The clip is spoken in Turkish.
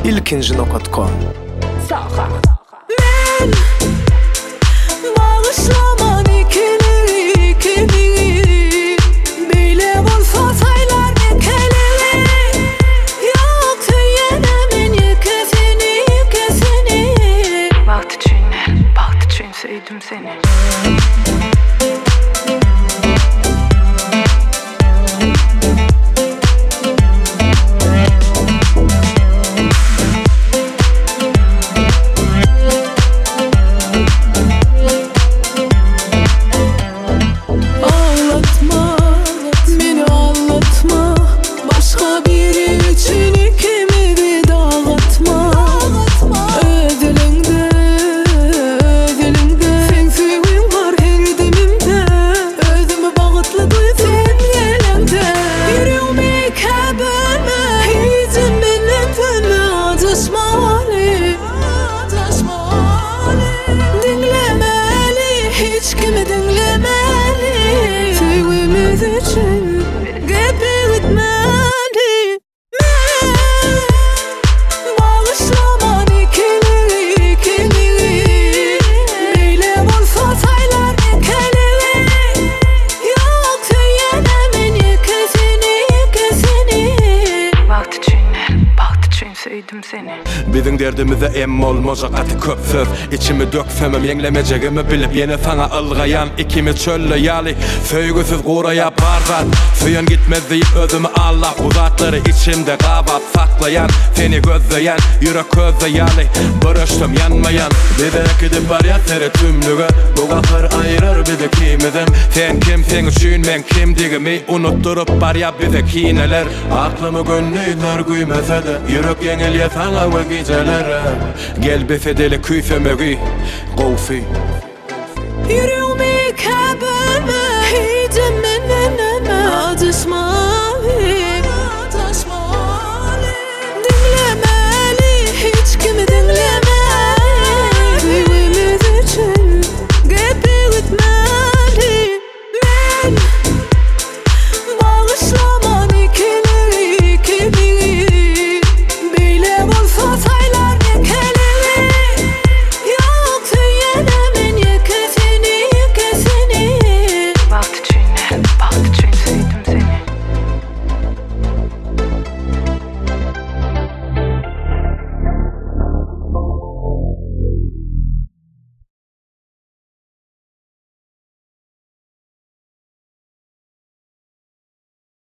ilkinci.com. Men bağışlaman ikili beyle bolsa saylar ekeli yok yenemin yekesini Baht için sevdim seni. Sevdim seni. Bizim derdimize em olmayacak atı köp söz. İçimi döksemem yenglemecegimi bilip yine sana ılgayan ikimiz çölle yali. Söygüsüz kuraya barzat suyun gitmez deyip özümü Allah uzatları içimde kabap saklayan seni gözleyen yürek közle yali. Barıştım yanmayan bize gidip var ya seri tümlüğü. Bu kapır ayırır bizi kimizim. Sen kimsin üçün men kimdigimi unutturup var ya bize kineler. Aklımı gönlüler güymese de yürek yengel sana ve geceler. Gel befedeli küfemeri Gofi yüreğimi